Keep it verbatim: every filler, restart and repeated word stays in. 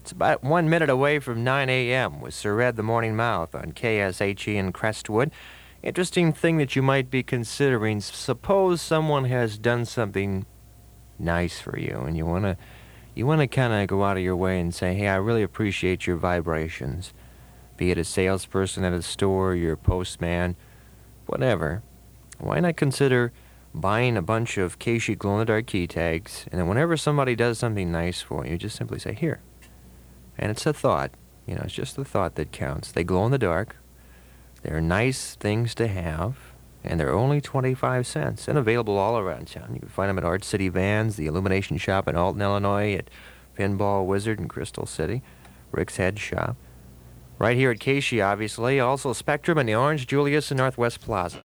It's about one minute away from nine a.m. with Sir Ed the Morning Mouth on K S H E in Crestwood. Interesting thing that you might be considering. Suppose someone has done something nice for you, and you want to you want to kind of go out of your way and say, hey, I really appreciate your vibrations. Be it a salesperson at a store, your postman, whatever. Why not consider buying a bunch of Keishi glow-in-the-dark key tags, and then whenever somebody does something nice for you, just simply say, here. And it's a thought. You know, it's just the thought that counts. They glow in the dark. They're nice things to have, and they're only twenty-five cents and available all around town. You can find them at Art City Vans, the Illumination Shop in Alton, Illinois, at Pinball Wizard in Crystal City, Rick's Head Shop. Right here at Keishi, obviously. Also Spectrum and the Orange Julius in Northwest Plaza.